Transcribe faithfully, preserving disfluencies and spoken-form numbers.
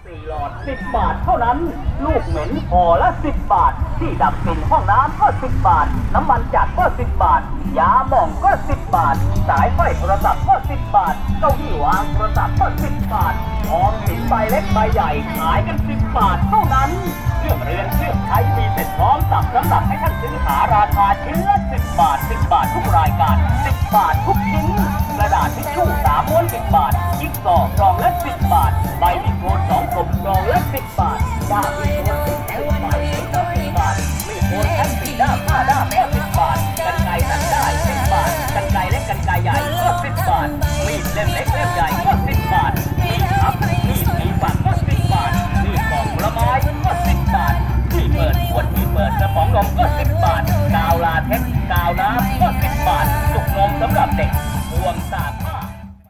สี่หลอดสิบบาทเท่านั้นลูกเหม็นห่อละสิบบาทที่ดับกลิ่นห้องน้ำก็สิบบาทน้ำมันจัดก็สิบบาทยาหม่องก็สิบบาทสายไฟโทรศัพท์ก็สิบบาทเก้าอี้วางโทรศัพท์ก็สิบบาทออมสินใบเล็กใบใหญ่ขายกันสิบบาทเท่านั้นเครื่องเรือนเครื่องใช้มีเสร็จพร้อมสับสำหรับให้ท่านซื้อหาราคาชิ้นละสิบบาทสิบบาททุกรายการสิบบาททุกชิ้นกระดาษทิชชู่สามม้วนสิบบาทจิ๊กซอว์กล่องละสิบบาทใบมีโคนสองกลมกล่องละสิบบาทด้ามมีโคนสิบแถวใหม่ก็สิบบาทมีโคนแท่งสีด้ามห้าด้ามก็สิบบาทกันไกรตัดได้สิบบาทกันไกรเล็กกันไกรใหญ่ก็สิบบาทมีดเล่มเล็กเล่มใหญ่ก็สิบบาทมีดพับมีดมีฝักก็สิบบาทมีดปอกผลไม้ก็สิบบาทที่เปิดขวดที่เปิดกระป๋องนมก็สิบบาทกาวลาเท็กซ์กาวน้ำก็สิบบาทจุกนมสำหรับเด็กพวงสาก